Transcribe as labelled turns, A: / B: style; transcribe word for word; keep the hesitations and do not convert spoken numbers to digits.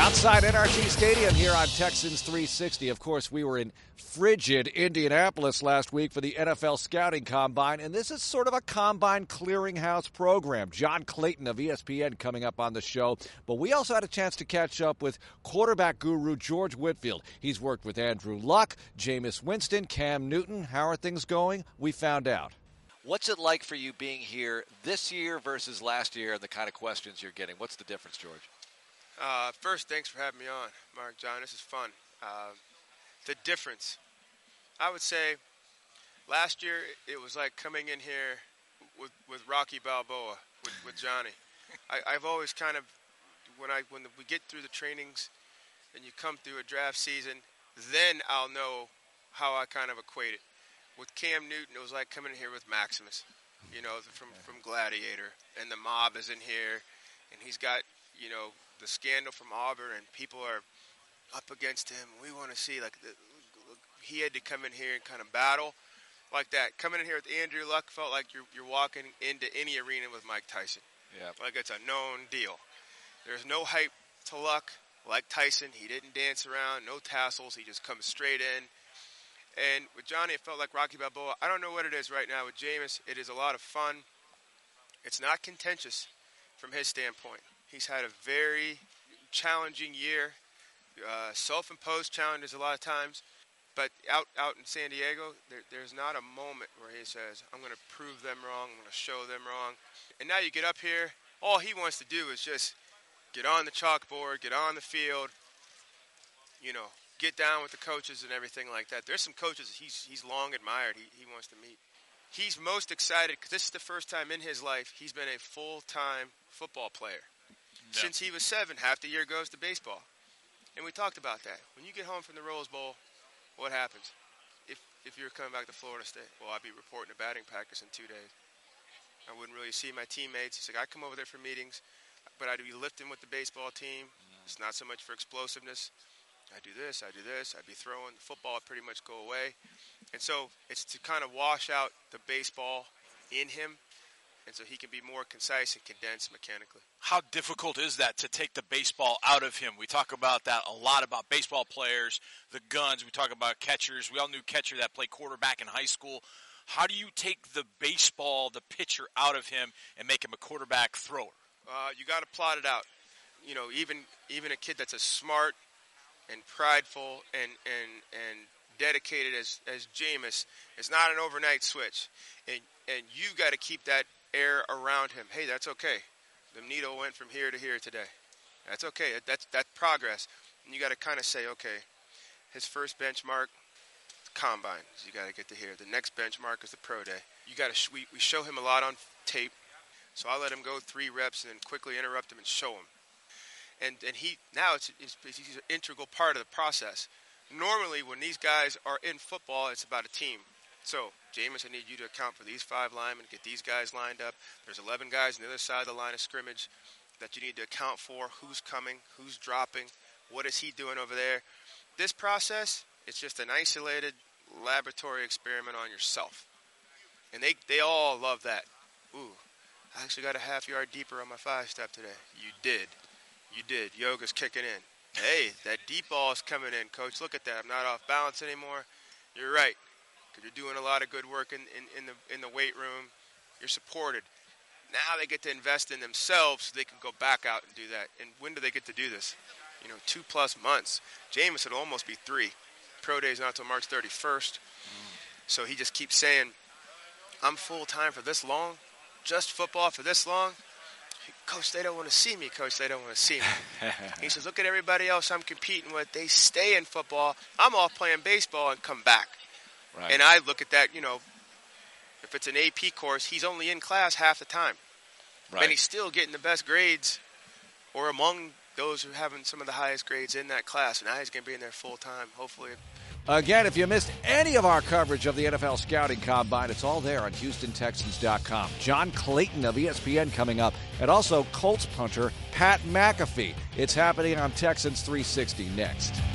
A: Outside N R G Stadium here on Texans three sixty. Of course, we were in frigid Indianapolis last week for the N F L Scouting Combine, and this is sort of a Combine clearinghouse program. John Clayton of E S P N coming up on the show, but we also had a chance to catch up with quarterback guru George Whitfield. He's worked with Andrew Luck, Jameis Winston, Cam Newton. How are things going? We found out.
B: What's it like for you being here this year versus last year and the kind of questions you're getting? What's the difference, George?
C: Uh, first, thanks for having me on, Mark, John. This is fun. Uh, the difference, I would say, last year it was like coming in here with, with Rocky Balboa, with, with Johnny. I, I've always kind of, when I when the, we get through the trainings and you come through a draft season, then I'll know how I kind of equate it. With Cam Newton, it was like coming in here with Maximus, you know, from, from Gladiator, and the mob is in here, and he's got, you know, the scandal from Auburn, and people are up against him. We want to see, like, the, he had to come in here and kind of battle like that. Coming in here with Andrew Luck felt like you're you're walking into any arena with Mike Tyson. Yeah, like it's a known deal. There's no hype to Luck like Tyson. He didn't dance around, no tassels. He just comes straight in. And with Johnny, it felt like Rocky Balboa. I don't know what it is right now with Jameis. It is a lot of fun. It's not contentious from his standpoint. He's had a very challenging year, uh, self-imposed challenges a lot of times. But out, out in San Diego, there, there's not a moment where he says, I'm going to prove them wrong, I'm going to show them wrong. And now you get up here, all he wants to do is just get on the chalkboard, get on the field, you know, get down with the coaches and everything like that. There's some coaches he's, he's long admired, he, he wants to meet. He's most excited because this is the first time in his life he's been a full-time football player. Yeah. Since he was seven, half the year goes to baseball. And we talked about that. When you get home from the Rose Bowl, what happens? If if you're coming back to Florida State, well, I'd be reporting to batting practice in two days. I wouldn't really see my teammates. He's like, I come over there for meetings, but I'd be lifting with the baseball team. Mm. It's not so much for explosiveness. I do this, I do this, I'd be throwing. The football would pretty much go away. And so it's to kind of wash out the baseball in him, and so he can be more concise and condensed mechanically.
D: How difficult is that to take the baseball out of him? We talk about that a lot about baseball players, the guns. We talk about catchers. We all knew catcher that played quarterback in high school. How do you take the baseball, the pitcher, out of him and make him a quarterback thrower?
C: Uh, you got to plot it out. You know, even even a kid that's as smart and prideful and and and dedicated as as Jameis, it's not an overnight switch, and and you got to keep that air around him. Hey, that's okay. The needle went from here to here today. That's okay. That's that's progress. And you got to kind of say, okay, his first benchmark, combine. You got to get to here. The next benchmark is the pro day. You got to sh- we we show him a lot on tape, so I let him go three reps and then quickly interrupt him and show him. And and he now it's, it's he's an integral part of the process. Normally, when these guys are in football, it's about a team. So, Jameis, I need you to account for these five linemen, get these guys lined up. There's eleven guys on the other side of the line of scrimmage that you need to account for. Who's coming? Who's dropping? What is he doing over there? This process, it's just an isolated laboratory experiment on yourself. And they, they all love that. Ooh, I actually got a half yard deeper on my five-step today. You did. You did. Yoga's kicking in. Hey, that deep ball is coming in, Coach. Look at that. I'm not off balance anymore. You're right. Because you're doing a lot of good work in, in, in the in the weight room. You're supported. Now they get to invest in themselves so they can go back out and do that. And when do they get to do this? You know, two plus months. Jameis, it'll almost be three. Pro day's not until March thirty-first. Mm. So he just keeps saying, I'm full-time for this long? Just football for this long? Coach, they don't want to see me. Coach, they don't want to see me. He says, look at everybody else I'm competing with. They stay in football. I'm off playing baseball and come back. Right. And I look at that, you know, if it's an A P course, he's only in class half the time. Right. And he's still getting the best grades or among those who are having some of the highest grades in that class. And now he's going to be in there full time, hopefully.
A: Again, if you missed any of our coverage of the N F L Scouting Combine, it's all there on Houston Texans dot com. John Clayton of E S P N coming up, and also Colts punter Pat McAfee. It's happening on Texans three sixty next.